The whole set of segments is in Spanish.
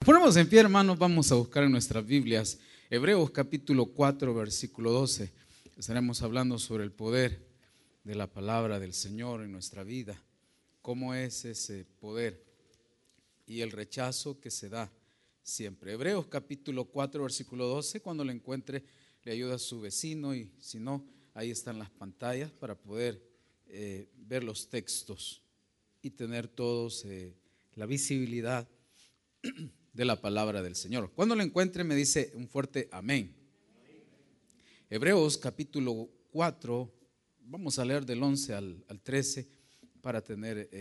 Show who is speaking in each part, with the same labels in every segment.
Speaker 1: ponemos en pie, hermanos, vamos a buscar en nuestras Biblias Hebreos capítulo 4, versículo 12. Estaremos hablando sobre el poder de la palabra del Señor en nuestra vida. Cómo es ese poder y el rechazo que se da siempre. Hebreos capítulo 4, versículo 12, cuando lo encuentre, le ayuda a su vecino y si no, ahí están las pantallas para poder ver los textos y tener todos la visibilidad de la palabra del Señor. Cuando lo encuentre me dice un fuerte amén. Hebreos capítulo 4, vamos a leer del 11 al 13 para tener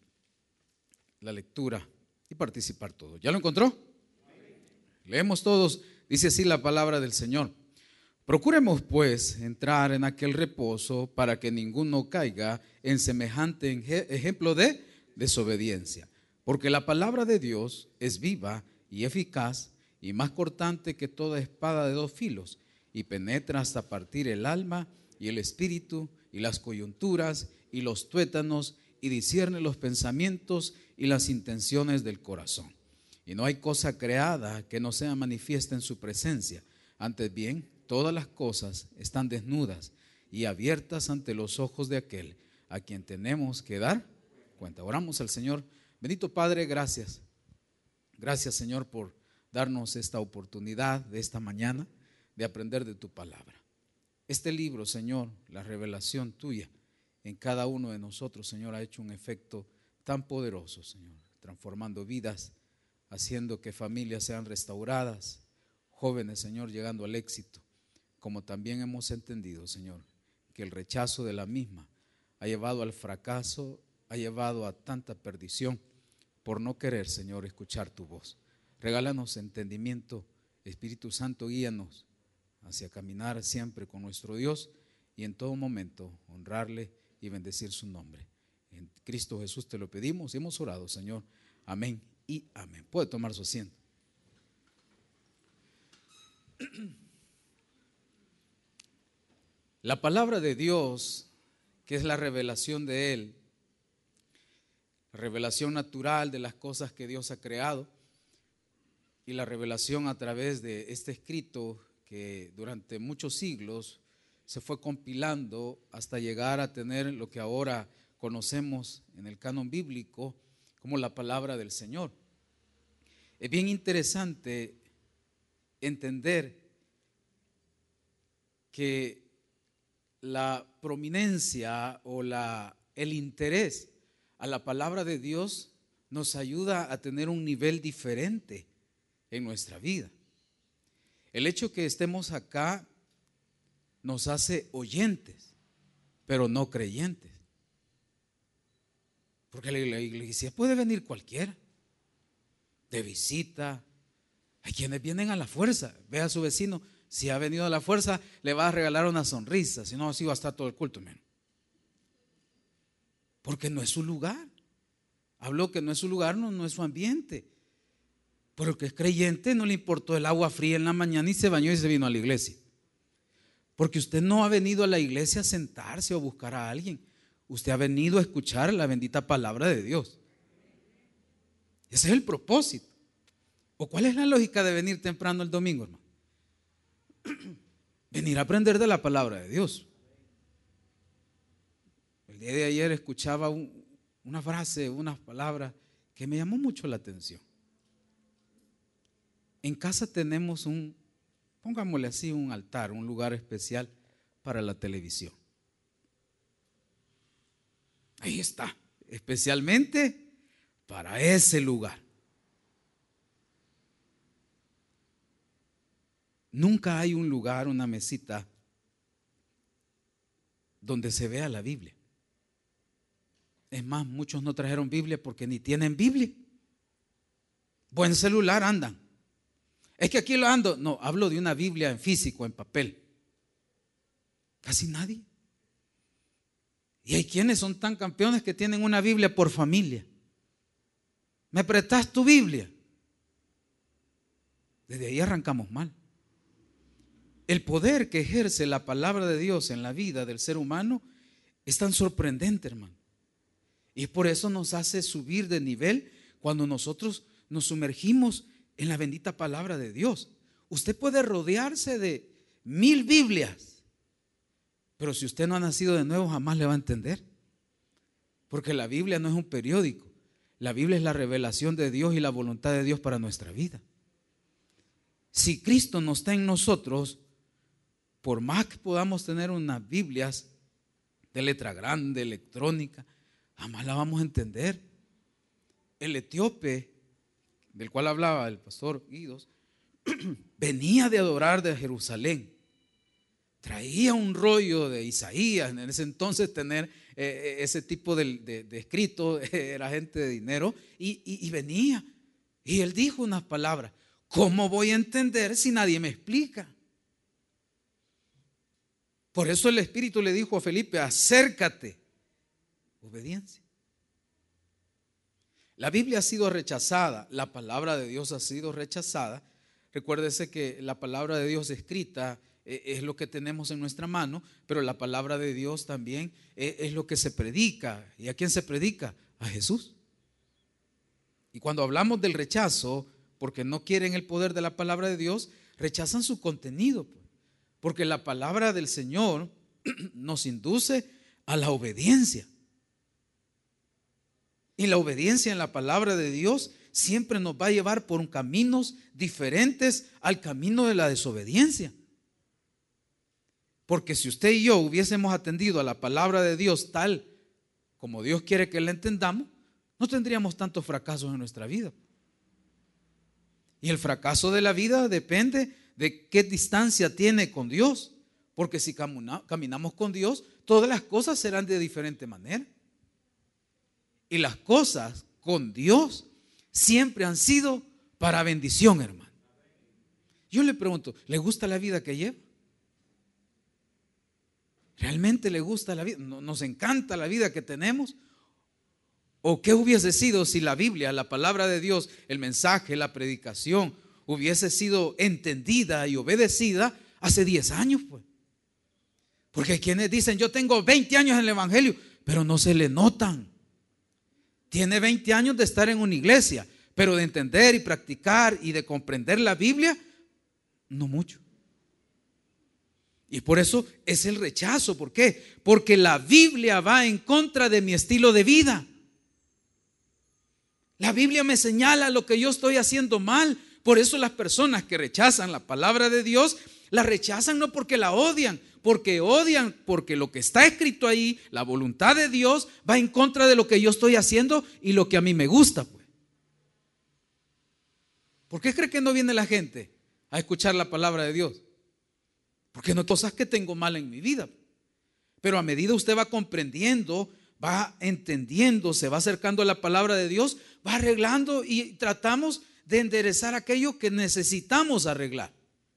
Speaker 1: la lectura y participar todos. ¿Ya lo encontró? Leemos todos, dice así la palabra del Señor. Procuremos pues entrar en aquel reposo para que ninguno caiga en semejante ejemplo de desobediencia. Porque la palabra de Dios es viva y eficaz y más cortante que toda espada de dos filos y penetra hasta partir el alma y el espíritu y las coyunturas y los tuétanos y discierne los pensamientos y las intenciones del corazón. Y no hay cosa creada que no sea manifiesta en su presencia. Antes bien, todas las cosas están desnudas y abiertas ante los ojos de aquel a quien tenemos que dar cuenta. Oramos al Señor. Bendito Padre, gracias. Gracias, Señor, por darnos esta oportunidad de esta mañana de aprender de tu palabra. Este libro, Señor, la revelación tuya en cada uno de nosotros, Señor, ha hecho un efecto tan poderoso, Señor, transformando vidas, haciendo que familias sean restauradas, jóvenes, Señor, llegando al éxito, como también hemos entendido, Señor, que el rechazo de la misma ha llevado al fracaso, ha llevado a tanta perdición por no querer, Señor, escuchar tu voz. Regálanos entendimiento, Espíritu Santo, guíanos hacia caminar siempre con nuestro Dios y en todo momento honrarle y bendecir su nombre. En Cristo Jesús te lo pedimos y hemos orado, Señor. Amén y amén. Puede tomar su asiento. La palabra de Dios, que es la revelación de Él, la revelación natural de las cosas que Dios ha creado y la revelación a través de este escrito que durante muchos siglos se fue compilando hasta llegar a tener lo que ahora conocemos en el canon bíblico como la palabra del Señor. Es bien interesante entender que la prominencia o el interés a la palabra de Dios nos ayuda a tener un nivel diferente en nuestra vida. El hecho que estemos acá nos hace oyentes, pero no creyentes. Porque la iglesia puede venir cualquiera, de visita. Hay quienes vienen a la fuerza. Ve a su vecino, si ha venido a la fuerza, le va a regalar una sonrisa, si no, así va a estar todo el culto, hermano. Porque no es su lugar. Habló que no es su lugar, no es su ambiente. Pero el que es creyente no le importó el agua fría en la mañana y se bañó y se vino a la iglesia. Porque usted no ha venido a la iglesia a sentarse o a buscar a alguien. Usted ha venido a escuchar la bendita palabra de Dios. Ese es el propósito. ¿O cuál es la lógica de venir temprano el domingo, hermano? Venir a aprender de la palabra de Dios. El día de ayer escuchaba una frase, unas palabras que me llamó mucho la atención. En casa tenemos pongámosle así, un altar, un lugar especial para la televisión. Ahí está, especialmente para ese lugar. Nunca hay un lugar, una mesita, donde se vea la Biblia. Es más, muchos no trajeron Biblia porque ni tienen Biblia. Buen celular andan. Es que aquí lo ando. No, hablo de una Biblia en físico, en papel. Casi nadie. Y hay quienes son tan campeones que tienen una Biblia por familia. ¿Me prestas tu Biblia? Desde ahí arrancamos mal. El poder que ejerce la palabra de Dios en la vida del ser humano es tan sorprendente, hermano. Y por eso nos hace subir de nivel cuando nosotros nos sumergimos en la bendita palabra de Dios. Usted puede rodearse de 1000 Biblias, pero si usted no ha nacido de nuevo, jamás le va a entender. Porque la Biblia no es un periódico. La Biblia es la revelación de Dios y la voluntad de Dios para nuestra vida. Si Cristo no está en nosotros, por más que podamos tener unas Biblias de letra grande, electrónica, jamás la vamos a entender. El etíope, del cual hablaba el pastor Guidos, venía de adorar de Jerusalén. Traía un rollo de Isaías. En ese entonces tener ese tipo de escrito era gente de dinero, y venía. Y él dijo unas palabras: ¿cómo voy a entender si nadie me explica? Por eso el Espíritu le dijo a Felipe: acércate. Obediencia. La Biblia ha sido rechazada, la palabra de Dios ha sido rechazada. Recuérdese que la palabra de Dios escrita es lo que tenemos en nuestra mano, pero la palabra de Dios también es lo que se predica. ¿Y a quién se predica? A Jesús. Y cuando hablamos del rechazo, porque no quieren el poder de la palabra de Dios, rechazan su contenido, porque la palabra del Señor nos induce a la obediencia. Y la obediencia en la palabra de Dios siempre nos va a llevar por caminos diferentes al camino de la desobediencia. Porque si usted y yo hubiésemos atendido a la palabra de Dios tal como Dios quiere que la entendamos, no tendríamos tantos fracasos en nuestra vida. Y el fracaso de la vida depende de qué distancia tiene con Dios. Porque si caminamos con Dios, todas las cosas serán de diferente manera. Y las cosas con Dios siempre han sido para bendición, hermano. Yo le pregunto, ¿le gusta la vida que lleva? ¿Realmente le gusta la vida? ¿Nos encanta la vida que tenemos? ¿O qué hubiese sido si la Biblia, la palabra de Dios, el mensaje, la predicación hubiese sido entendida y obedecida hace 10 años? Pues, porque hay quienes dicen: yo tengo 20 años en el evangelio, pero no se le notan. Tiene 20 años de estar en una iglesia, pero de entender y practicar y de comprender la Biblia, no mucho. Y por eso es el rechazo. ¿Por qué? Porque la Biblia va en contra de mi estilo de vida. La Biblia me señala lo que yo estoy haciendo mal. Por eso las personas que rechazan la palabra de Dios, la rechazan no porque la odian, porque odian porque lo que está escrito ahí, la voluntad de Dios, va en contra de lo que yo estoy haciendo y lo que a mí me gusta, pues. ¿Por qué cree que no viene la gente a escuchar la palabra de Dios? Porque no hay cosas que tengo mal en mi vida. Pero a medida usted va comprendiendo, va entendiendo, se va acercando a la palabra de Dios, va arreglando y tratamos de enderezar aquello que necesitamos arreglar.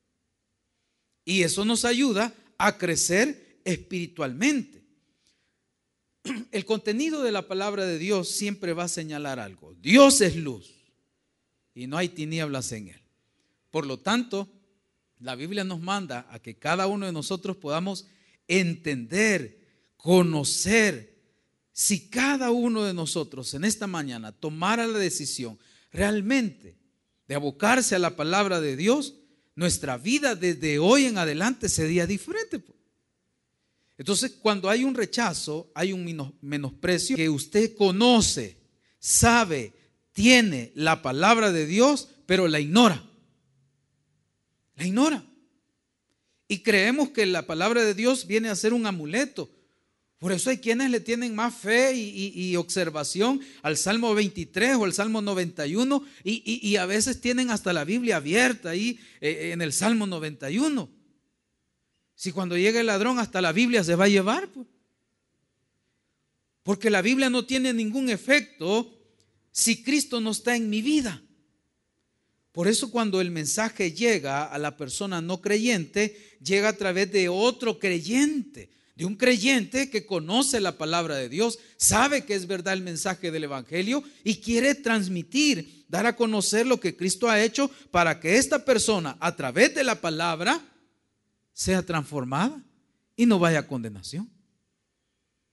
Speaker 1: Y eso nos ayuda a crecer espiritualmente. El contenido de la palabra de Dios siempre va a señalar algo. Dios es luz y no hay tinieblas en él. Por lo tanto, la Biblia nos manda a que cada uno de nosotros podamos entender, conocer. Si cada uno de nosotros en esta mañana tomara la decisión realmente de abocarse a la palabra de Dios, nuestra vida desde hoy en adelante sería diferente. Entonces, cuando hay un rechazo, hay un menosprecio, que usted conoce, sabe, tiene la palabra de Dios, pero la ignora. La ignora. Y creemos que la palabra de Dios viene a ser un amuleto. Por eso hay quienes le tienen más fe y observación al Salmo 23 o al Salmo 91 y a veces tienen hasta la Biblia abierta ahí en el Salmo 91. Si cuando llegue el ladrón hasta la Biblia se va a llevar, pues. Porque la Biblia no tiene ningún efecto si Cristo no está en mi vida. Por eso cuando el mensaje llega a la persona no creyente, llega a través de otro creyente, de un creyente que conoce la palabra de Dios, sabe que es verdad el mensaje del evangelio y quiere transmitir, dar a conocer lo que Cristo ha hecho para que esta persona a través de la palabra sea transformada y no vaya a condenación.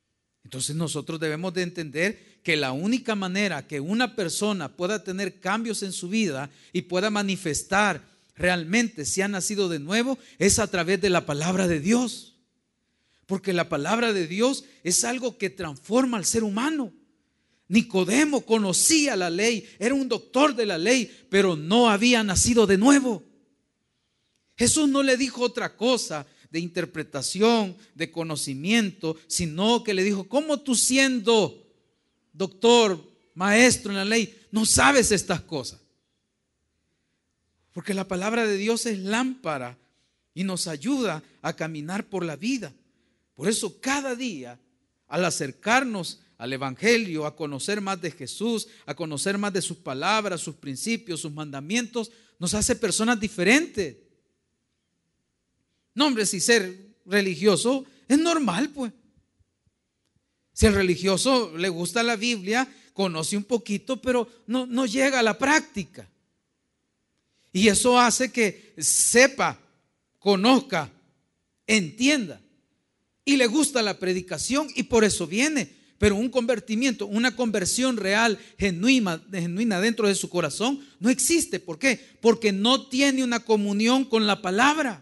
Speaker 1: Entonces nosotros debemos de entender que la única manera que una persona pueda tener cambios en su vida y pueda manifestar realmente si ha nacido de nuevo es a través de la palabra de Dios. Porque la palabra de Dios es algo que transforma al ser humano. Nicodemo conocía la ley, era un doctor de la ley, pero no había nacido de nuevo. Jesús no le dijo otra cosa de interpretación, de conocimiento, sino que le dijo: ¿cómo tú, siendo doctor, maestro en la ley, no sabes estas cosas? Porque la palabra de Dios es lámpara y nos ayuda a caminar por la vida. Por eso cada día, al acercarnos al Evangelio, a conocer más de Jesús, a conocer más de sus palabras, sus principios, sus mandamientos, nos hace personas diferentes. No, hombre, si ser religioso es normal, pues. Si al religioso le gusta la Biblia, conoce un poquito, pero no llega a la práctica. Y eso hace que sepa, conozca, entienda. Y le gusta la predicación y por eso viene. Pero un convertimiento, una conversión real, genuina dentro de su corazón no existe. ¿Por qué? Porque no tiene una comunión con la palabra.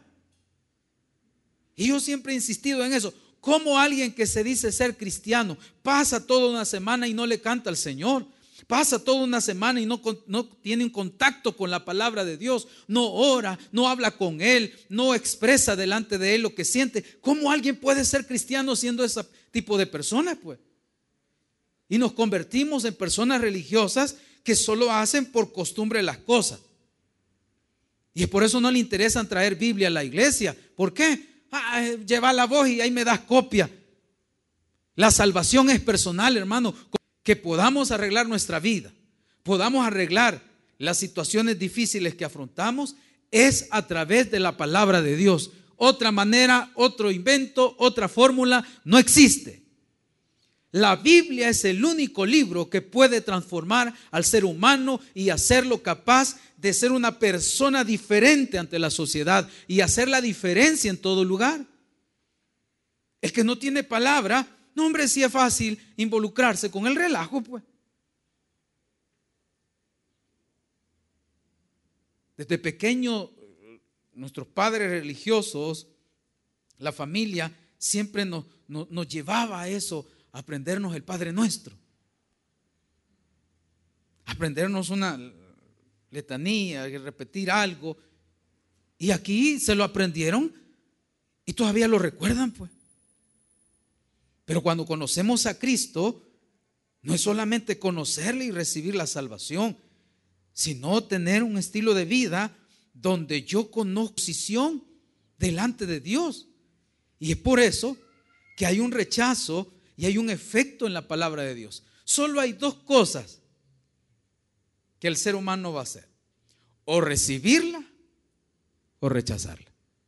Speaker 1: Y yo siempre he insistido en eso. ¿Cómo alguien que se dice ser cristiano pasa toda una semana y no le canta al Señor? Pasa toda una semana y no tiene un contacto con la palabra de Dios, no ora, no habla con Él, no expresa delante de Él lo que siente. ¿Cómo alguien puede ser cristiano siendo ese tipo de persona, pues? Y nos convertimos en personas religiosas que solo hacen por costumbre las cosas. Y por eso no le interesan traer Biblia a la iglesia. ¿Por qué? Lleva la voz y ahí me das copia. La salvación es personal, hermano. Que podamos arreglar nuestra vida, podamos arreglar las situaciones difíciles que afrontamos, es a través de la palabra de Dios. Otra manera, otro invento, otra fórmula no existe. La Biblia es el único libro que puede transformar al ser humano y hacerlo capaz de ser una persona diferente ante la sociedad y hacer la diferencia en todo lugar. El que no tiene palabra, no, hombre, sí es fácil involucrarse con el relajo, pues. Desde pequeño, nuestros padres religiosos, la familia, siempre nos llevaba a eso, a aprendernos el Padre Nuestro. Aprendernos una letanía, repetir algo. Y aquí se lo aprendieron y todavía lo recuerdan, pues. Pero cuando conocemos a Cristo, no es solamente conocerle y recibir la salvación, sino tener un estilo de vida donde yo conozco posición delante de Dios. Y es por eso que hay un rechazo y hay un efecto en la palabra de Dios. Solo hay dos cosas que el ser humano va a hacer: o recibirla o rechazarla.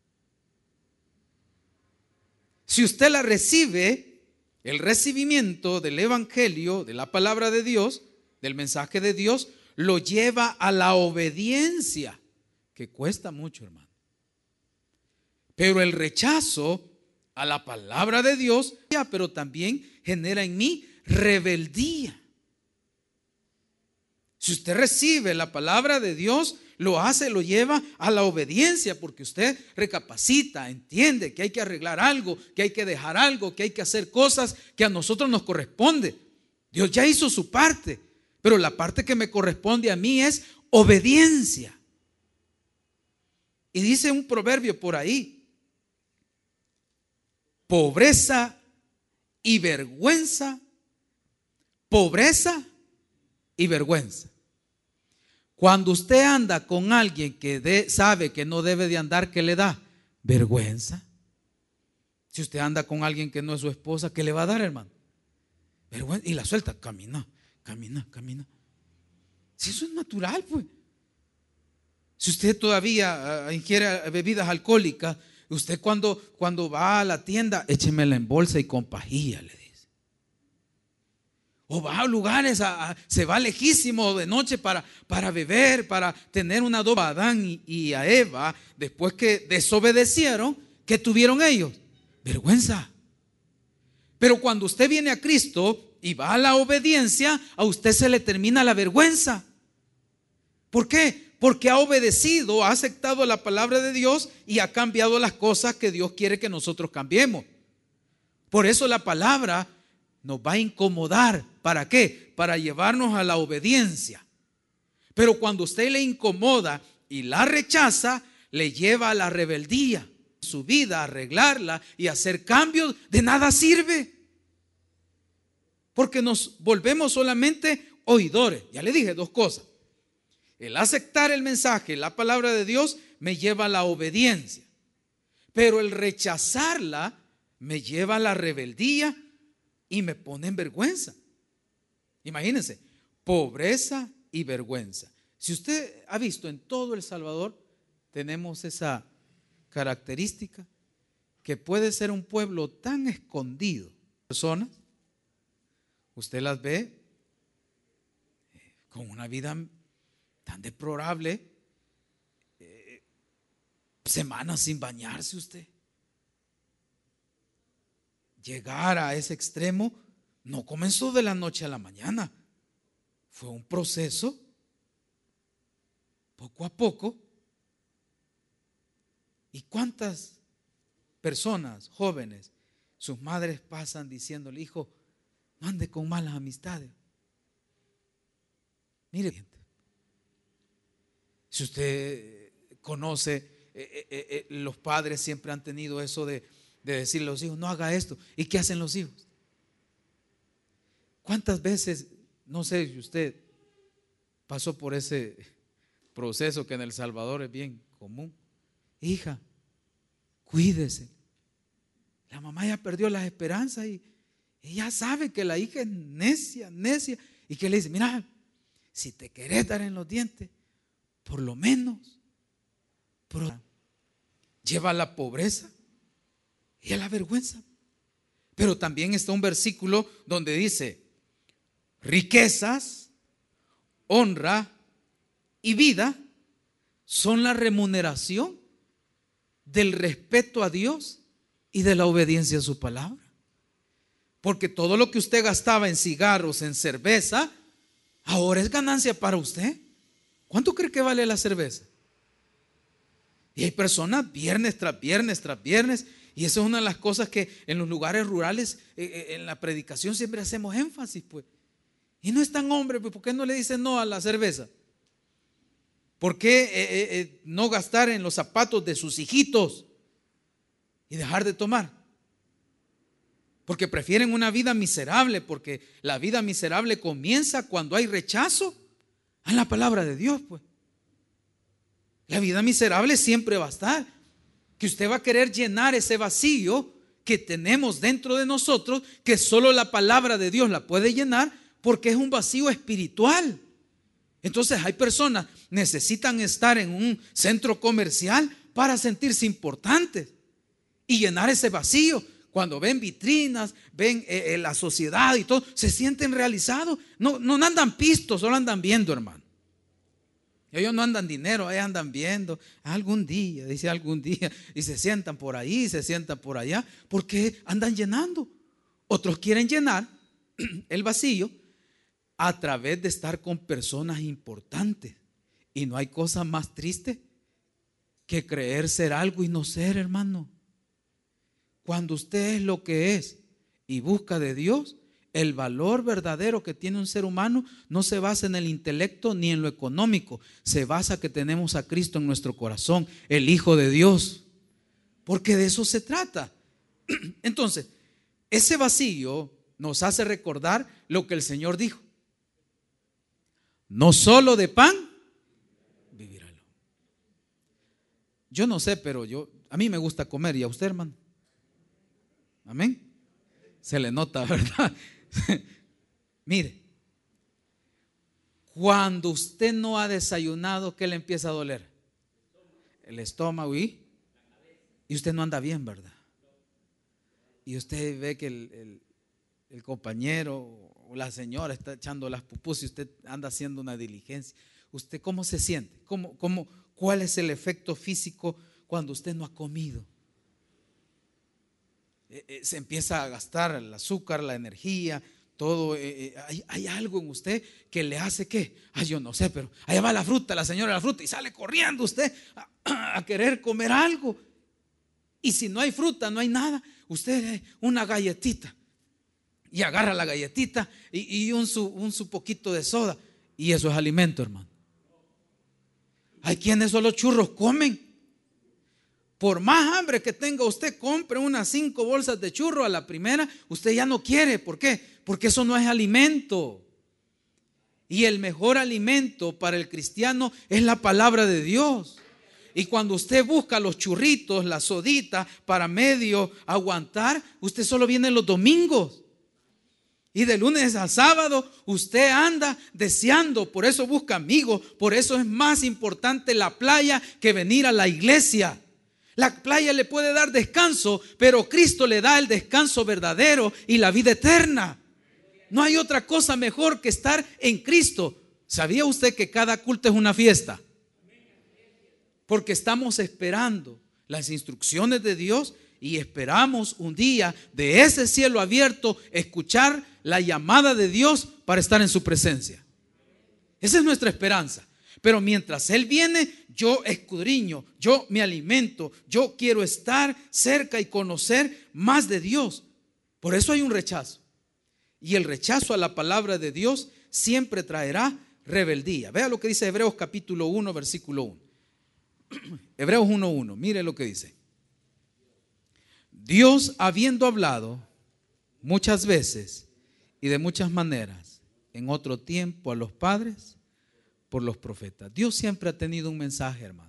Speaker 1: Si usted la recibe, el recibimiento del evangelio, de la palabra de Dios, del mensaje de Dios, lo lleva a la obediencia, que cuesta mucho, hermano. Pero el rechazo a la palabra de Dios, pero también genera en mí rebeldía. Si usted recibe la palabra de Dios, lo hace, lo lleva a la obediencia, porque usted recapacita, entiende que hay que arreglar algo, que hay que dejar algo, que hay que hacer cosas que a nosotros nos corresponde. Dios ya hizo su parte, pero la parte que me corresponde a mí es obediencia. Y dice un proverbio por ahí: pobreza y vergüenza, pobreza y vergüenza. Cuando usted anda con alguien que sabe que no debe de andar, ¿qué le da? Vergüenza. Si usted anda con alguien que no es su esposa, ¿qué le va a dar, hermano? Vergüenza. Y la suelta, camina. Si eso es natural, pues. Si usted todavía ingiere bebidas alcohólicas, usted cuando va a la tienda, échemela en bolsa y con pajilla, le dice. O va a lugares, se va lejísimo de noche para beber, para tener una doble. A Adán y a Eva, después que desobedecieron, ¿qué tuvieron ellos? Vergüenza. Pero cuando usted viene a Cristo y va a la obediencia, a usted se le termina la vergüenza. ¿Por qué? Porque ha obedecido, ha aceptado la palabra de Dios y ha cambiado las cosas que Dios quiere que nosotros cambiemos. Por eso la palabra nos va a incomodar. ¿Para qué? Para llevarnos a la obediencia. Pero cuando usted le incomoda y la rechaza, le lleva a la rebeldía. Su vida, arreglarla y hacer cambios, de nada sirve. Porque nos volvemos solamente oidores. Ya le dije dos cosas. El aceptar el mensaje, la palabra de Dios, me lleva a la obediencia. Pero el rechazarla me lleva a la rebeldía y me pone en vergüenza. Imagínense, pobreza y vergüenza. Si usted ha visto en todo El Salvador, tenemos esa característica que puede ser un pueblo tan escondido. Personas, usted las ve con una vida tan deplorable, semanas sin bañarse usted. Llegar a ese extremo no comenzó de la noche a la mañana, fue un proceso, poco a poco. ¿Y cuántas personas, jóvenes, sus madres pasan diciéndole: hijo, no ande con malas amistades? Mire, si usted conoce, los padres siempre han tenido eso de decirle a los hijos: no haga esto. ¿Y qué hacen los hijos? ¿Cuántas veces, no sé si usted pasó por ese proceso que en El Salvador es bien común? Hija, cuídese. La mamá ya perdió las esperanzas y ya sabe que la hija es necia, necia. Y que le dice: mira, si te querés dar en los dientes, por lo menos lleva a la pobreza y a la vergüenza. Pero también está un versículo donde dice: riquezas, honra y vida son la remuneración del respeto a Dios y de la obediencia a su palabra. Porque todo lo que usted gastaba en cigarros, en cerveza, ahora es ganancia para usted. ¿Cuánto cree que vale la cerveza? Y hay personas viernes tras viernes tras viernes, y esa es una de las cosas que en los lugares rurales, en la predicación siempre hacemos énfasis, pues. Y no es tan hombre, pues, ¿por qué no le dicen no a la cerveza? ¿Por qué no gastar en los zapatos de sus hijitos y dejar de tomar? Porque prefieren una vida miserable, porque la vida miserable comienza cuando hay rechazo a la palabra de Dios, pues. La vida miserable siempre va a estar. Que usted va a querer llenar ese vacío que tenemos dentro de nosotros, que solo la palabra de Dios la puede llenar, porque es un vacío espiritual. Entonces hay personas que necesitan estar en un centro comercial para sentirse importantes y llenar ese vacío. Cuando ven vitrinas, ven la sociedad y todo, se sienten realizados. No andan pistos, solo andan viendo, hermano. Ellos no andan dinero, ellos andan viendo. Algún día, dice algún día, y se sientan por ahí, se sientan por allá, porque andan llenando. Otros quieren llenar el vacío a través de estar con personas importantes. Y no hay cosa más triste que creer ser algo y no ser, hermano. Cuando usted es lo que es y busca de Dios, el valor verdadero que tiene un ser humano no se basa en el intelecto ni en lo económico. Se basa que tenemos a Cristo en nuestro corazón, el Hijo de Dios. Porque de eso se trata. Entonces, ese vacío nos hace recordar lo que el Señor dijo: no solo de pan vivirá el hombre. Yo no sé, pero a mí me gusta comer. ¿Y a usted, hermano? Amén. Se le nota, ¿verdad? Mire, cuando usted no ha desayunado, ¿qué le empieza a doler? El estómago y usted no anda bien, ¿verdad? Y usted ve que el compañero o la señora está echando las pupusas y usted anda haciendo una diligencia. ¿Usted cómo se siente? ¿Cuál es el efecto físico cuando usted no ha comido? se empieza a gastar el azúcar, la energía, todo. Hay algo en usted que le hace que, yo no sé, pero allá va la fruta, la señora de la fruta, y sale corriendo usted a querer comer algo. Y si no hay fruta, no hay nada, usted una galletita, y agarra la galletita y un poquito de soda, y eso es alimento, hermano. Hay quienes solo churros comen. Por más hambre que tenga usted, compre unas 5 bolsas de churro a la primera, usted ya no quiere. ¿Por qué? Porque eso no es alimento. Y el mejor alimento para el cristiano es la palabra de Dios. Y cuando usted busca los churritos, la sodita para medio aguantar, usted solo viene los domingos. Y de lunes a sábado usted anda deseando, por eso busca amigos, por eso es más importante la playa que venir a la iglesia. La playa le puede dar descanso, pero Cristo le da el descanso verdadero y la vida eterna. No hay otra cosa mejor que estar en Cristo. ¿Sabía usted que cada culto es una fiesta? Porque estamos esperando las instrucciones de Dios y esperamos un día de ese cielo abierto escuchar la llamada de Dios para estar en su presencia. Esa es nuestra esperanza. Pero mientras Él viene, yo escudriño, yo me alimento, yo quiero estar cerca y conocer más de Dios. Por eso hay un rechazo. Y el rechazo a la palabra de Dios siempre traerá rebeldía. Vea lo que dice Hebreos capítulo 1, versículo 1. Hebreos 1:1, mire lo que dice. Dios, habiendo hablado muchas veces y de muchas maneras en otro tiempo a los padres por los profetas. Dios siempre ha tenido un mensaje, hermano.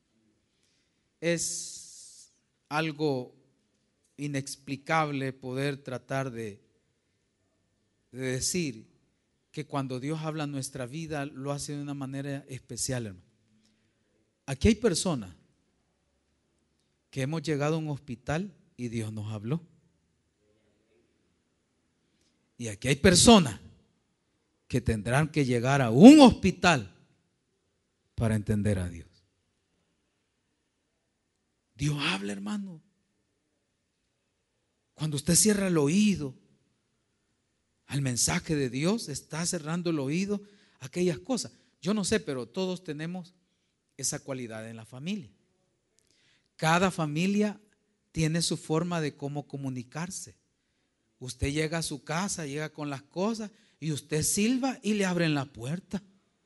Speaker 1: Es algo inexplicable poder tratar de decir que cuando Dios habla en nuestra vida lo hace de una manera especial, hermano. Aquí hay personas que hemos llegado a un hospital y Dios nos habló. Y aquí hay personas que tendrán que llegar a un hospital para entender a Dios. Dios habla, hermano. Cuando usted cierra el oído al mensaje de Dios, está cerrando el oído a aquellas cosas. Yo no sé, pero todos tenemos esa cualidad en la familia. Cada familia tiene su forma de cómo comunicarse. Usted llega a su casa, llega con las cosas y usted silba y le abren la puerta.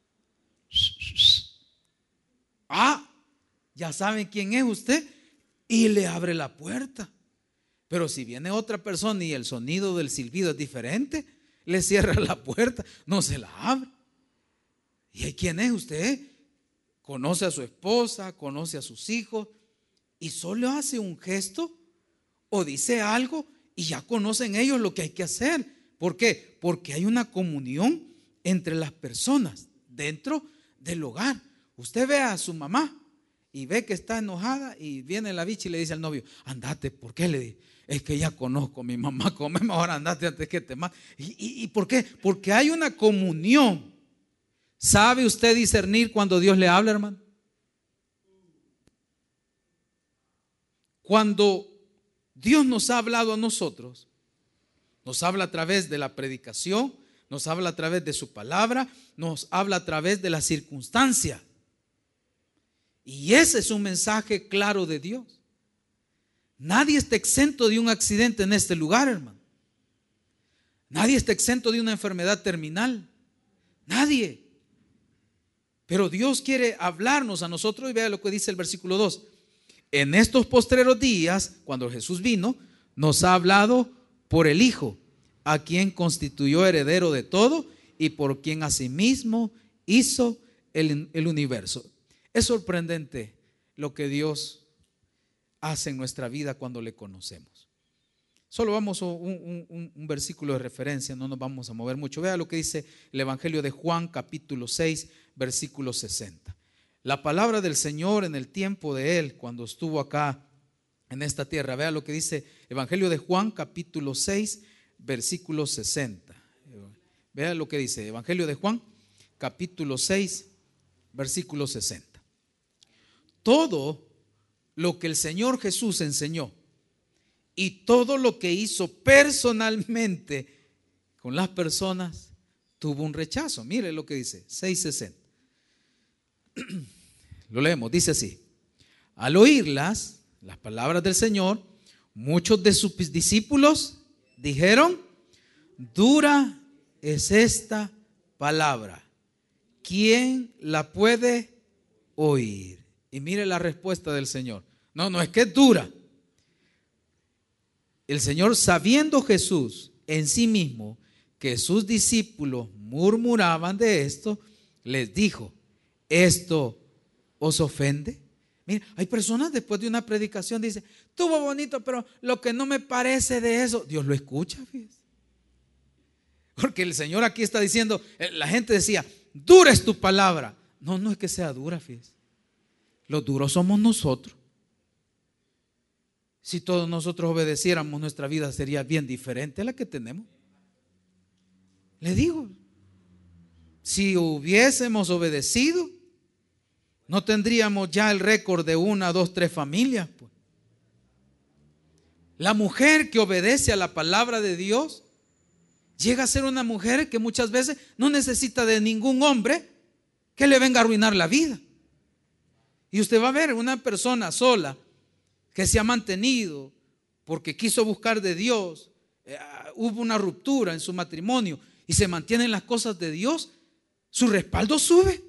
Speaker 1: Ya saben quién es usted y le abre la puerta. Pero si viene otra persona y el sonido del silbido es diferente, le cierra la puerta, no se la abre. ¿Y hay quién es usted? Conoce a su esposa, conoce a sus hijos y solo hace un gesto o dice algo y ya conocen ellos lo que hay que hacer. ¿Por qué? Porque hay una comunión entre las personas dentro del hogar. Usted ve a su mamá y ve que está enojada y viene la bicha y le dice al novio: andate. ¿Por qué? Le dice: es que ya conozco a mi mamá, come mejor, andate antes que te mate. ¿Y por qué? Porque hay una comunión. ¿Sabe usted discernir cuando Dios le habla, hermano? Cuando Dios nos ha hablado a nosotros, nos habla a través de la predicación, nos habla a través de su palabra, nos habla a través de la circunstancia. Y ese es un mensaje claro de Dios. Nadie está exento de un accidente en este lugar, hermano. Nadie está exento de una enfermedad terminal. Nadie. Pero Dios quiere hablarnos a nosotros y vea lo que dice el versículo 2. En estos postreros días, cuando Jesús vino, nos ha hablado por el Hijo, a quien constituyó heredero de todo y por quien asimismo hizo el universo. Es sorprendente lo que Dios hace en nuestra vida cuando le conocemos. Solo vamos a un versículo de referencia, no nos vamos a mover mucho. Vea lo que dice el Evangelio de Juan, capítulo 6, versículo 60. La palabra del Señor en el tiempo de Él, cuando estuvo acá en esta tierra. Vea lo que dice Evangelio de Juan, capítulo 6, versículo 60. Vea lo que dice Evangelio de Juan, capítulo 6, versículo 60. Todo lo que el Señor Jesús enseñó y todo lo que hizo personalmente con las personas tuvo un rechazo. Mire lo que dice 6:60. Lo leemos, dice así: al oírlas, las palabras del Señor, muchos de sus discípulos dijeron: dura es esta palabra, ¿quién la puede oír? Y mire la respuesta del Señor. No es que es dura. El Señor, sabiendo Jesús en sí mismo que sus discípulos murmuraban de esto, les dijo: ¿esto os ofende? Mira, hay personas después de una predicación dicen: estuvo bonito, pero lo que no me parece de eso, Dios lo escucha, fíjese. Porque el Señor aquí está diciendo, la gente decía: dura es tu palabra. No es que sea dura, fíjese. Los duros somos nosotros. Si todos nosotros obedeciéramos, nuestra vida sería bien diferente a la que tenemos. Le digo, si hubiésemos obedecido, no tendríamos ya el récord de 1, 2, 3 familias, pues. La mujer que obedece a la palabra de Dios llega a ser una mujer que muchas veces no necesita de ningún hombre que le venga a arruinar la vida. Y usted va a ver una persona sola que se ha mantenido porque quiso buscar de Dios, hubo una ruptura en su matrimonio y se mantiene en las cosas de Dios, su respaldo sube.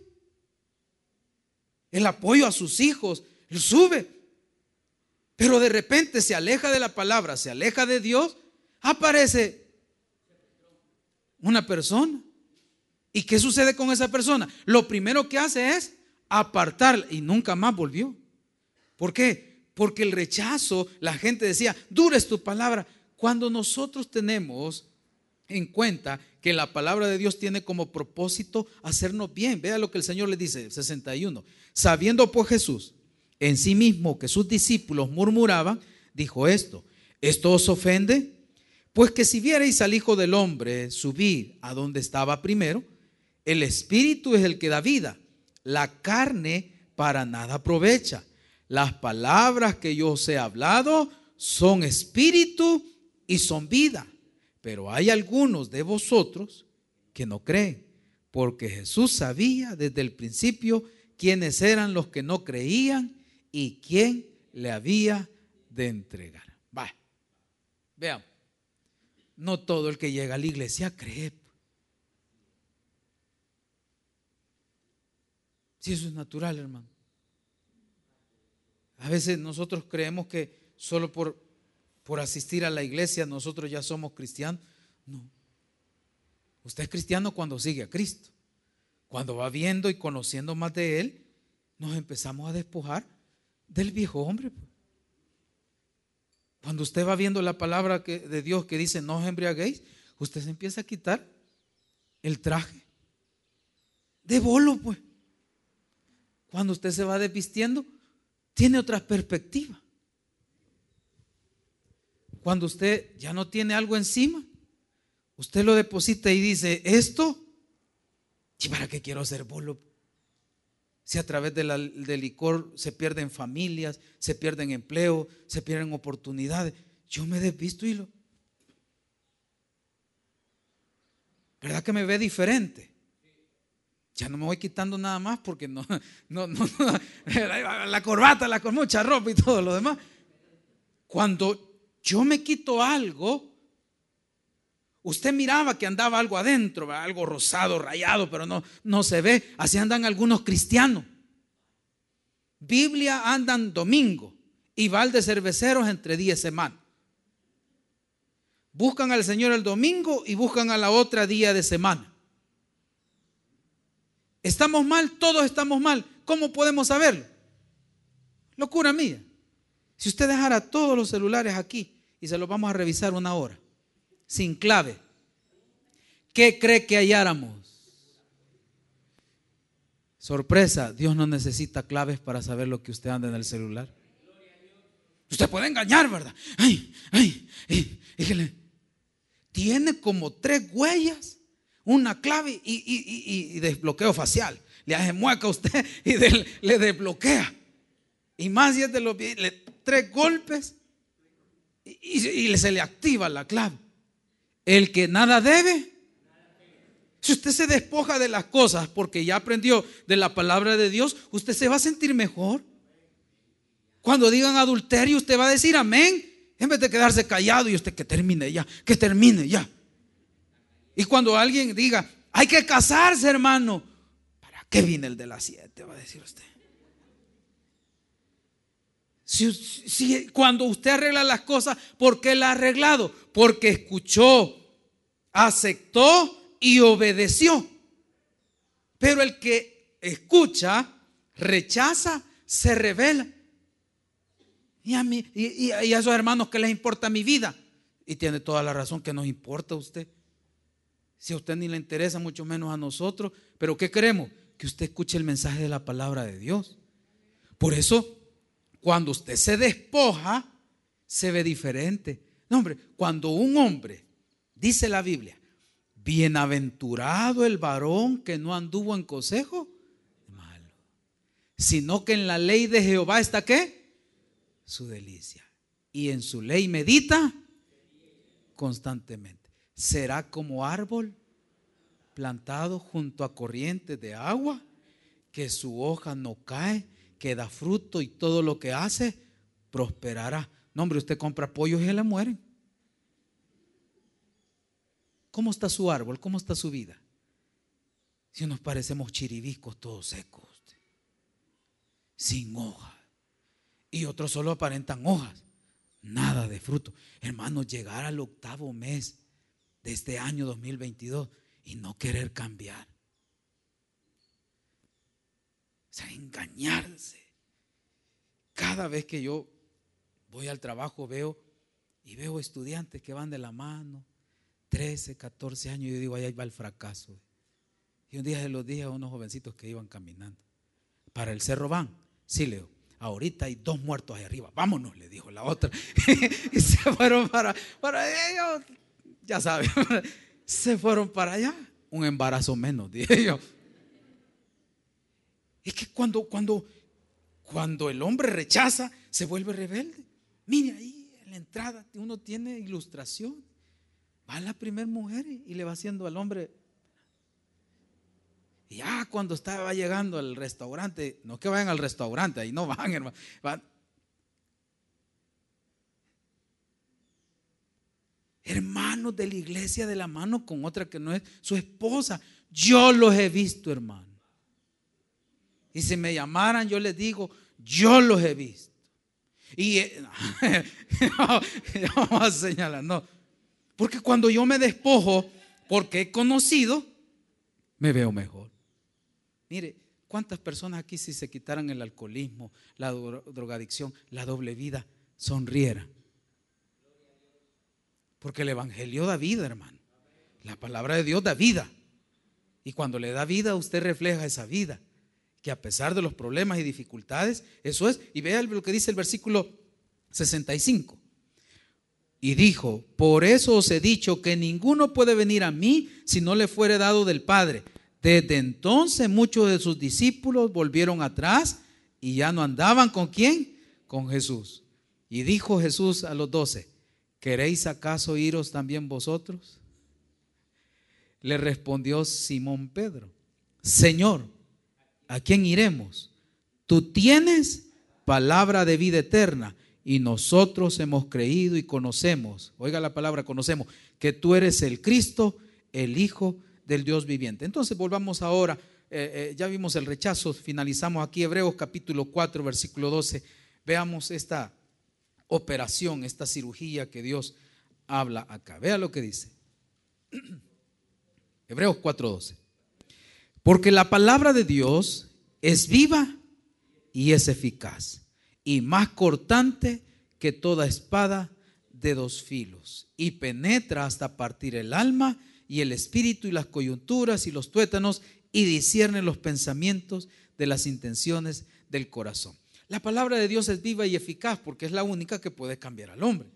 Speaker 1: El apoyo a sus hijos sube. Pero de repente se aleja de la palabra, se aleja de Dios, aparece una persona. ¿Y qué sucede con esa persona? Lo primero que hace es apartarla y nunca más volvió. ¿Por qué? Porque el rechazo, la gente decía: dura es tu palabra. Cuando nosotros tenemos en cuenta que la palabra de Dios tiene como propósito hacernos bien, vea lo que el Señor le dice, 61. Sabiendo pues Jesús en sí mismo que sus discípulos murmuraban, dijo esto: ¿esto os ofende? Pues que si vierais al Hijo del Hombre subir a donde estaba primero, el Espíritu es el que da vida, la carne para nada aprovecha. Las palabras que yo os he hablado son espíritu y son vida. Pero hay algunos de vosotros que no creen, porque Jesús sabía desde el principio quiénes eran los que no creían y quién le había de entregar. Veamos. No todo el que llega a la iglesia cree. Si eso es natural, hermano. A veces nosotros creemos que solo por asistir a la iglesia nosotros ya somos cristianos. No. Usted es cristiano cuando sigue a Cristo. Cuando va viendo y conociendo más de Él, nos empezamos a despojar del viejo hombre. Cuando usted va viendo la palabra de Dios que dice: no os embriaguéis, usted se empieza a quitar el traje de bolo, pues. Cuando usted se va desvistiendo, tiene otra perspectiva. Cuando usted ya no tiene algo encima, usted lo deposita y dice: esto, ¿y para qué quiero hacer bolo? Si a través del licor se pierden familias, se pierden empleo, se pierden oportunidades. Yo me desvisto y ¿verdad que me ve diferente? Ya no me voy quitando nada más porque no la corbata, con mucha ropa y todo lo demás. Cuando yo me quito algo, usted miraba que andaba algo adentro, algo rosado, rayado, pero no se ve. Así andan algunos cristianos. Biblia andan domingo y val de cerveceros entre 10 semanas. Buscan al Señor el domingo y buscan a la otra día de semana. ¿Estamos mal? Todos estamos mal. ¿Cómo podemos saberlo? Locura mía. Si usted dejara todos los celulares aquí y se los vamos a revisar 1 hora, sin clave, ¿qué cree que halláramos? Sorpresa, Dios no necesita claves para saber lo que usted anda en el celular. Usted puede engañar, ¿verdad? Tiene como 3 huellas, una clave y desbloqueo facial. Le hace mueca a usted y le desbloquea. Y más si es de los 3 golpes. y se le activa la clave. El que nada debe. Si usted se despoja de las cosas porque ya aprendió de la palabra de Dios, usted se va a sentir mejor. Cuando digan adulterio, usted va a decir amén, en vez de quedarse callado y usted que termine ya, que termine ya. Y cuando alguien diga, hay que casarse, hermano, ¿para qué viene el de las 7? Va a decir usted. Cuando usted arregla las cosas, ¿por qué las ha arreglado? Porque escuchó, aceptó y obedeció. Pero el que escucha, rechaza, se rebela. Y a esos hermanos, ¿qué les importa mi vida? Y tiene toda la razón, que nos importa a usted. Si a usted ni le interesa, mucho menos a nosotros. Pero ¿qué queremos? Que usted escuche el mensaje de la palabra de Dios. Por eso, cuando usted se despoja, se ve diferente. No, hombre, cuando un hombre, dice la Biblia, bienaventurado el varón que no anduvo en consejo malo, sino que en la ley de Jehová está ¿qué? Su delicia, y en su ley medita constantemente. Será como árbol plantado junto a corrientes de agua, que su hoja no cae, que da fruto y todo lo que hace prosperará. No, hombre, usted compra pollos y se le mueren. ¿Cómo está su árbol? ¿Cómo está su vida? Si nos parecemos chiribiscos todos secos, sin hojas, y otros solo aparentan hojas, nada de fruto. Hermanos, llegar al 8º mes de este año 2022 y no querer cambiar, o sea, engañarse. Cada vez que yo voy al trabajo veo estudiantes que van de la mano, 13, 14 años, y yo digo, ahí va el fracaso. Y un día se los dije a unos jovencitos que iban caminando. ¿Para el cerro van? Sí, Leo. Ahorita hay 2 muertos ahí arriba. Vámonos, le dijo la otra. Y se fueron para ellos, ya saben, se fueron para allá. Un embarazo menos, dije yo. Es que cuando el hombre rechaza, se vuelve rebelde. Mire, ahí en la entrada uno tiene ilustración. Va la primera mujer y le va haciendo al hombre. Y ya cuando estaba llegando al restaurante, no que vayan al restaurante, ahí no van, hermano. Van. Hermanos de la iglesia de la mano con otra que no es su esposa. Yo los he visto, hermano. Y si me llamaran, yo les digo, yo los he visto. Y no vamos a señalar, no. Porque cuando yo me despojo, porque he conocido, me veo mejor. Mire, ¿cuántas personas aquí, si se quitaran el alcoholismo, la drogadicción, la doble vida, sonrieran? Porque el evangelio da vida, hermano. La palabra de Dios da vida. Y cuando le da vida, usted refleja esa vida. Que a pesar de los problemas y dificultades, eso es. Y vea lo que dice el versículo 65. Y dijo, por eso os he dicho que ninguno puede venir a mí si no le fuere dado del Padre. Desde entonces muchos de sus discípulos volvieron atrás y ya no andaban ¿con quién? Con Jesús. Y dijo Jesús a los 12, ¿queréis acaso iros también vosotros? Le respondió Simón Pedro, Señor, ¿a quién iremos? Tú tienes palabra de vida eterna y nosotros hemos creído y conocemos, oiga la palabra conocemos, que tú eres el Cristo, el Hijo del Dios viviente. Entonces volvamos ahora, ya vimos el rechazo, finalizamos aquí Hebreos capítulo 4 versículo 12. Veamos esta operación, esta cirugía que Dios habla acá. Vea lo que dice Hebreos 4:12. Porque la palabra de Dios es viva y es eficaz y más cortante que toda espada de 2 filos y penetra hasta partir el alma y el espíritu y las coyunturas y los tuétanos y discierne los pensamientos de las intenciones del corazón. La palabra de Dios es viva y eficaz porque es la única que puede cambiar al hombre.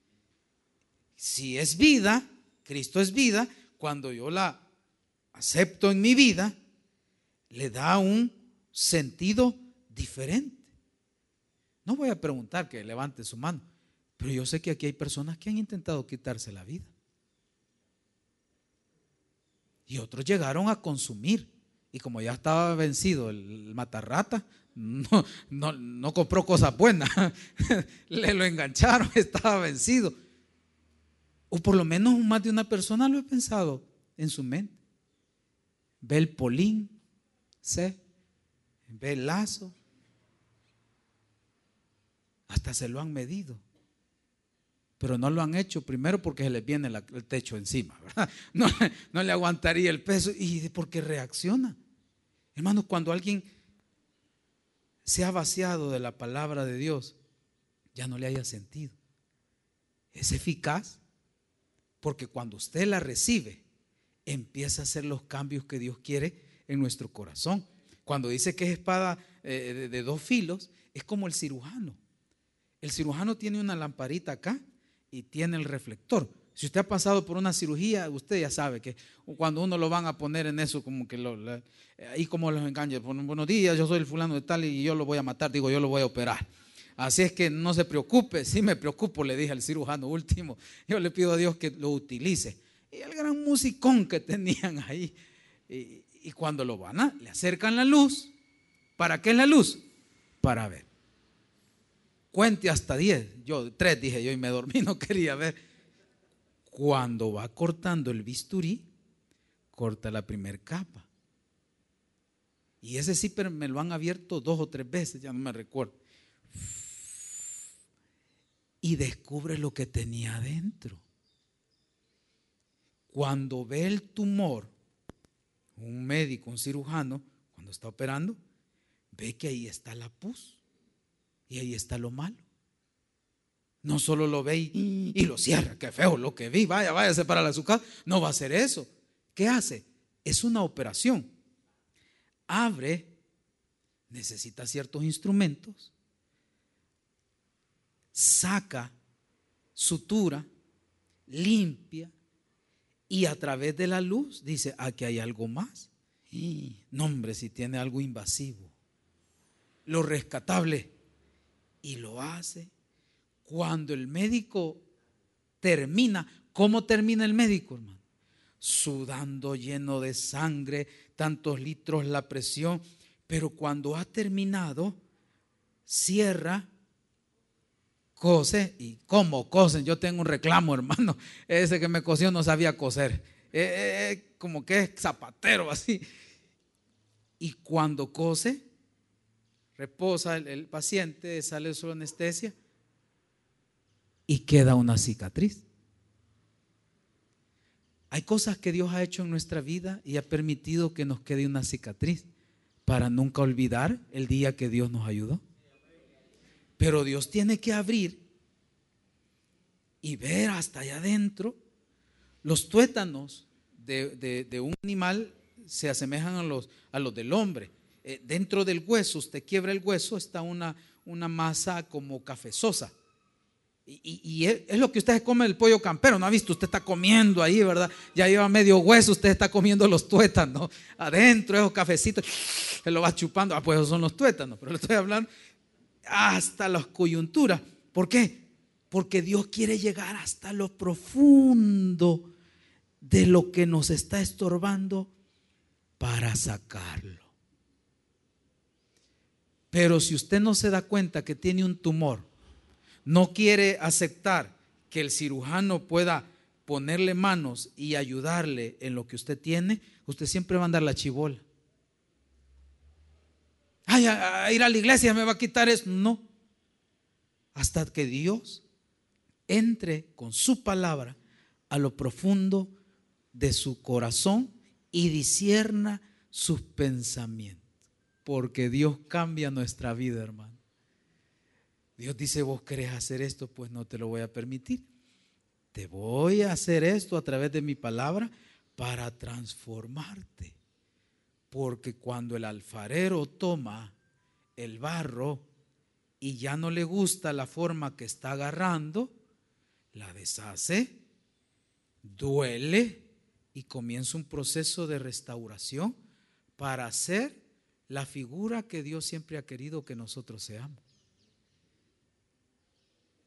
Speaker 1: Si es vida, Cristo es vida, cuando yo la acepto en mi vida, le da un sentido diferente. No voy a preguntar que levante su mano, Pero yo sé que aquí hay personas que han intentado quitarse la vida. Y otros llegaron a consumir. Y como ya estaba vencido el matarrata, no compró cosas buenas. Le lo engancharon, estaba vencido. O por lo menos más de una persona lo he pensado en su mente. Ve el polín, ve el lazo. Hasta se lo han medido. Pero no lo han hecho, primero porque se les viene el techo encima, ¿verdad? No le aguantaría el peso y porque reacciona. Hermanos, cuando alguien se ha vaciado de la palabra de Dios, ya no le haya sentido. Es eficaz porque cuando usted la recibe, empieza a hacer los cambios que Dios quiere en nuestro corazón. Cuando dice que es espada de dos filos, es como el cirujano. El cirujano tiene una lamparita acá y tiene el reflector. Si usted ha pasado por una cirugía, usted ya sabe que cuando uno lo van a poner en eso, como que ahí como los engañan, buenos días, yo soy el fulano de tal y yo lo voy a matar, digo, yo lo voy a operar. Así es que no se preocupe, sí me preocupo, le dije al cirujano último, yo le pido a Dios que lo utilice. Y el gran musicón que tenían ahí, y cuando lo van le acercan la luz. ¿Para qué es la luz? Para ver. Cuente hasta 10, yo 3 dije yo y me dormí, no quería ver. Cuando va cortando el bisturí, corta la primer capa. Y ese zipper me lo han abierto 2 o 3 veces, ya no me recuerdo. Y descubre lo que tenía adentro. Cuando ve el tumor, un médico, un cirujano, cuando está operando, ve que ahí está la pus y ahí está lo malo. No solo lo ve y lo cierra, qué feo lo que vi, váyase para la su casa. No va a hacer eso. ¿Qué hace? Es una operación. Abre, necesita ciertos instrumentos, saca, sutura, limpia y a través de la luz dice, aquí hay algo más. No, hombre, si tiene algo invasivo, lo rescatable, y lo hace. Cuando el médico termina, ¿cómo termina el médico, hermano? Sudando, lleno de sangre, tantos litros la presión, pero cuando ha terminado, cierra, cose. ¿Y cómo cosen? Yo tengo un reclamo, hermano. Ese que me cosió no sabía coser, como que es zapatero así. Y cuando cose, reposa el paciente, sale su anestesia y queda una cicatriz. Hay cosas que Dios ha hecho en nuestra vida y ha permitido que nos quede una cicatriz para nunca olvidar el día que Dios nos ayudó. Pero Dios tiene que abrir y ver hasta allá adentro. Los tuétanos de un animal se asemejan a los del hombre. Dentro del hueso, usted quiebra el hueso, está una masa como cafezosa. Y es lo que usted come del pollo campero, ¿no ha visto? Usted está comiendo ahí, ¿verdad? Ya lleva medio hueso, usted está comiendo los tuétanos. Adentro, esos cafecitos, se lo va chupando. Pues esos son los tuétanos, pero le estoy hablando hasta las coyunturas. ¿Por qué? Porque Dios quiere llegar hasta lo profundo de lo que nos está estorbando para sacarlo. Pero si usted no se da cuenta que tiene un tumor, no quiere aceptar que el cirujano pueda ponerle manos y ayudarle en lo que usted tiene, usted siempre va a andar la chibola. Ay, a ir a la iglesia me va a quitar eso. No, hasta que Dios entre con su palabra a lo profundo de su corazón y discierna sus pensamientos, porque Dios cambia nuestra vida, hermano. Dios dice, vos querés hacer esto, pues no te lo voy a permitir. Te voy a hacer esto a través de mi palabra para transformarte. Porque cuando el alfarero toma el barro y ya no le gusta la forma que está agarrando, la deshace, duele y comienza un proceso de restauración para hacer la figura que Dios siempre ha querido que nosotros seamos.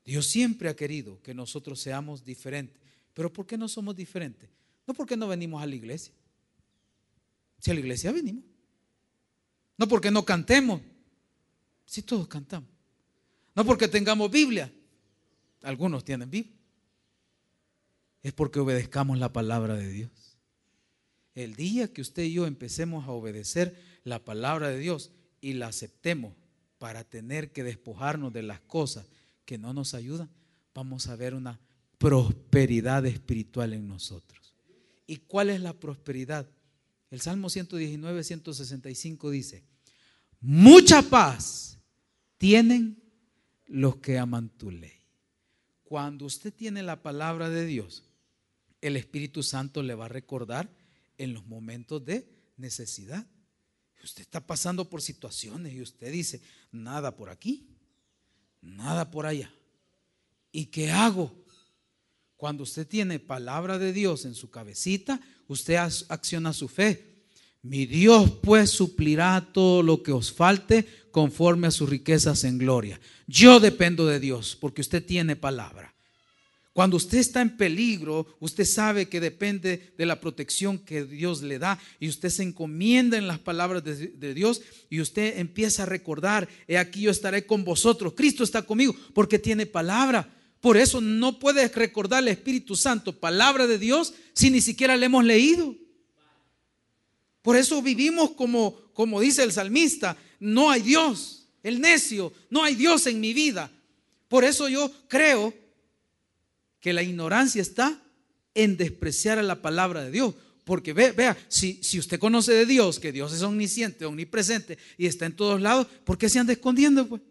Speaker 1: Dios siempre ha querido que nosotros seamos diferentes. ¿Pero por qué no somos diferentes? No porque no venimos a la iglesia. Si a la iglesia venimos. No porque no cantemos. Si todos cantamos. No porque tengamos Biblia. Algunos tienen Biblia. Es porque obedezcamos la palabra de Dios. El día que usted y yo empecemos a obedecer la palabra de Dios y la aceptemos para tener que despojarnos de las cosas que no nos ayudan, vamos a ver una prosperidad espiritual en nosotros. ¿Y cuál es la prosperidad? El Salmo 119, 165 dice: mucha paz tienen los que aman tu ley. Cuando usted tiene la palabra de Dios, el Espíritu Santo le va a recordar en los momentos de necesidad. Usted está pasando por situaciones y usted dice: nada por aquí, nada por allá. ¿Y qué hago? Cuando usted tiene palabra de Dios en su cabecita, usted acciona su fe. Mi Dios pues suplirá todo lo que os falte conforme a sus riquezas en gloria. Yo dependo de Dios porque usted tiene palabra. Cuando usted está en peligro, usted sabe que depende de la protección que Dios le da y usted se encomienda en las palabras de Dios y usted empieza a recordar: he aquí yo estaré con vosotros, Cristo está conmigo, porque tiene palabra. Por eso no puede recordar el Espíritu Santo palabra de Dios si ni siquiera le hemos leído. Por eso vivimos como dice el salmista: no hay Dios, el necio, no hay Dios en mi vida. Por eso yo creo que la ignorancia está en despreciar a la palabra de Dios. Porque vea, si usted conoce de Dios, que Dios es omnisciente, omnipresente y está en todos lados, ¿por qué se anda escondiendo, pues?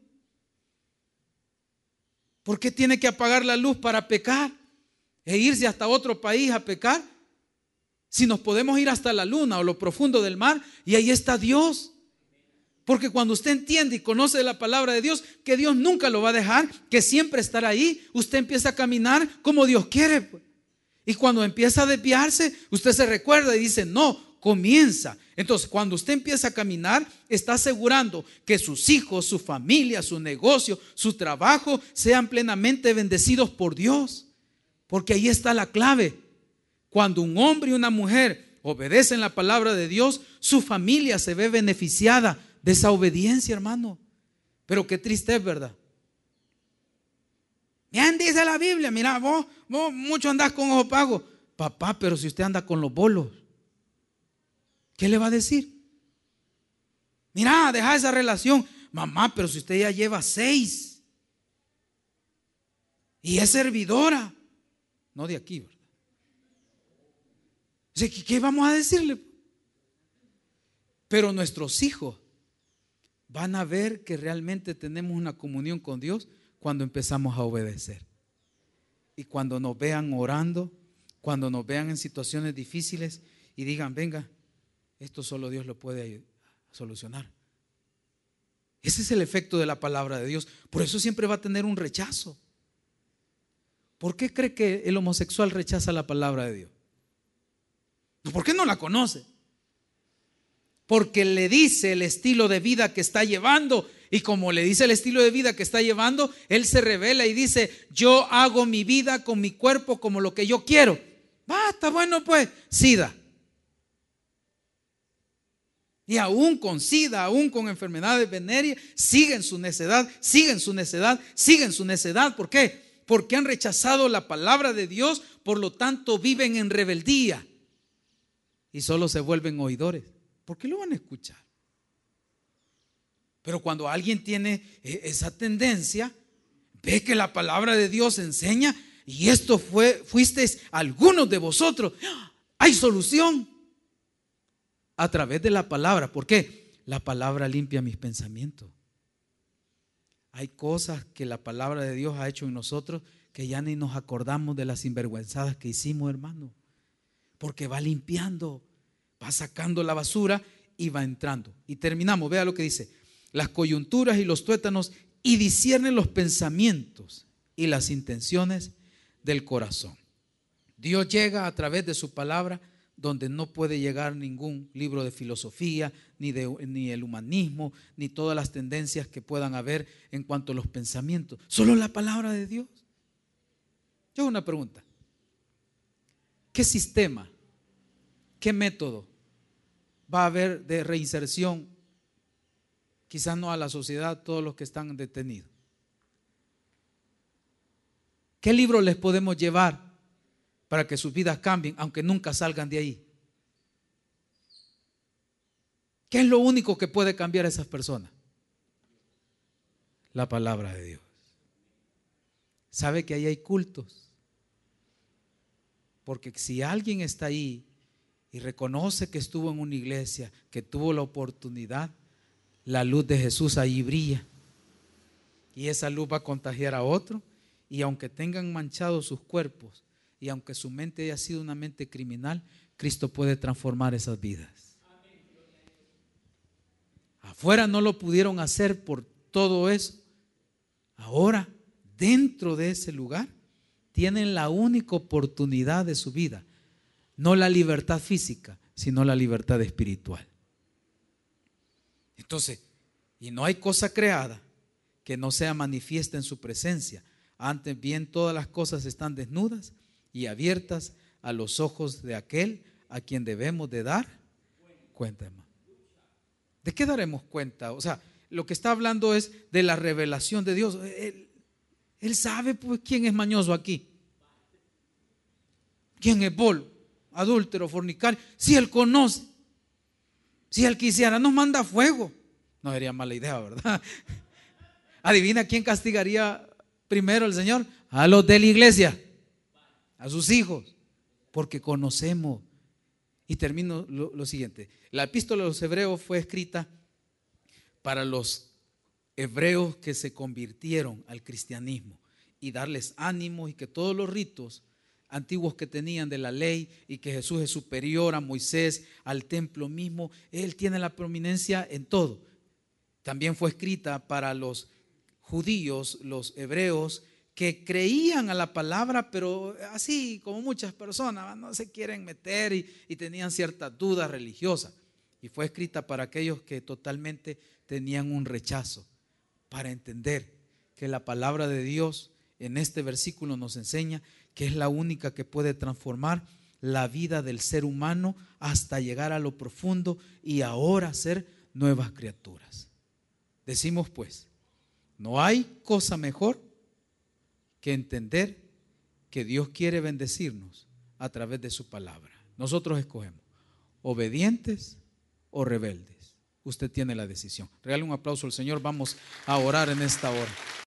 Speaker 1: ¿Por qué tiene que apagar la luz para pecar e irse hasta otro país a pecar? Si nos podemos ir hasta la luna o lo profundo del mar y ahí está Dios. Porque cuando usted entiende y conoce la palabra de Dios, que Dios nunca lo va a dejar, que siempre estará ahí, usted empieza a caminar como Dios quiere. Y cuando empieza a desviarse, usted se recuerda y dice: no, comienza. Entonces, cuando usted empieza a caminar, está asegurando que sus hijos, su familia, su negocio, su trabajo sean plenamente bendecidos por Dios. Porque ahí está la clave. Cuando un hombre y una mujer obedecen la palabra de Dios, su familia se ve beneficiada de esa obediencia, hermano. Pero qué triste es, ¿verdad? Bien dice la Biblia: mira, vos mucho andás con ojo pago. Papá, pero si usted anda con los bolos, ¿qué le va a decir? Mira, deja esa relación. Mamá, pero si usted ya lleva 6 y es servidora, no de aquí, ¿verdad? O sea, ¿qué vamos a decirle? Pero nuestros hijos van a ver que realmente tenemos una comunión con Dios cuando empezamos a obedecer. Y cuando nos vean orando, cuando nos vean en situaciones difíciles y digan: venga, esto solo Dios lo puede solucionar. Ese es el efecto de la palabra de Dios. Por eso siempre va a tener un rechazo. ¿Por qué cree que el homosexual rechaza la palabra de Dios? ¿Por qué no la conoce? Porque le dice el estilo de vida que está llevando. Y como le dice el estilo de vida que está llevando, él se revela y dice: yo hago mi vida con mi cuerpo como lo que yo quiero. Está bueno, pues, SIDA. Y aún con SIDA, aún con enfermedades venéreas, siguen su necedad, siguen su necedad, siguen su necedad. ¿Por qué? Porque han rechazado la palabra de Dios, por lo tanto viven en rebeldía y solo se vuelven oidores. ¿Por qué lo van a escuchar? Pero cuando alguien tiene esa tendencia, ve que la palabra de Dios enseña, y esto fuisteis algunos de vosotros, hay solución a través de la palabra. ¿Por qué? La palabra limpia mis pensamientos. Hay cosas que la palabra de Dios ha hecho en nosotros que ya ni nos acordamos de las sinvergüenzadas que hicimos, hermano. Porque va limpiando, va sacando la basura y va entrando. Y terminamos, vea lo que dice: las coyunturas y los tuétanos, y disciernen los pensamientos y las intenciones del corazón. Dios llega a través de su palabra donde no puede llegar ningún libro de filosofía, ni el humanismo, ni todas las tendencias que puedan haber en cuanto a los pensamientos. Solo la palabra de Dios. Yo hago una pregunta. ¿Qué sistema, qué método va a haber de reinserción? Quizás no a la sociedad, todos los que están detenidos. ¿Qué libro les podemos llevar para que sus vidas cambien, aunque nunca salgan de ahí? ¿Qué es lo único que puede cambiar a esas personas? La palabra de Dios. ¿Sabe que ahí hay cultos? Porque si alguien está ahí y reconoce que estuvo en una iglesia, que tuvo la oportunidad, la luz de Jesús ahí brilla. Y esa luz va a contagiar a otro. Y aunque tengan manchados sus cuerpos, y aunque su mente haya sido una mente criminal, Cristo puede transformar esas vidas. Afuera no lo pudieron hacer por todo eso. Ahora, dentro de ese lugar, tienen la única oportunidad de su vida. No la libertad física, sino la libertad espiritual. Entonces, y no hay cosa creada que no sea manifiesta en su presencia. Antes bien, todas las cosas están desnudas y abiertas a los ojos de aquel a quien debemos de dar cuenta, hermano. ¿De qué daremos cuenta? O sea, lo que está hablando es de la revelación de Dios. Él sabe pues quién es mañoso aquí, quién es bolo, adúltero, fornicario. Si Él conoce, si Él quisiera, nos manda fuego. No sería mala idea, ¿verdad? Adivina quién castigaría primero el Señor. A los de la iglesia, a sus hijos, porque conocemos. Y termino lo siguiente. La epístola de los hebreos fue escrita para los hebreos que se convirtieron al cristianismo y darles ánimo, y que todos los ritos antiguos que tenían de la ley, y que Jesús es superior a Moisés, al templo mismo, Él tiene la prominencia en todo. También fue escrita para los judíos, los hebreos, que creían a la palabra, pero así como muchas personas no se quieren meter y tenían ciertas dudas religiosas. Y fue escrita para aquellos que totalmente tenían un rechazo, para entender que la palabra de Dios en este versículo nos enseña que es la única que puede transformar la vida del ser humano hasta llegar a lo profundo y ahora ser nuevas criaturas. Decimos pues, no hay cosa mejor que entender que Dios quiere bendecirnos a través de su palabra. Nosotros escogemos obedientes o rebeldes. Usted tiene la decisión. Regale un aplauso al Señor. Vamos a orar en esta hora.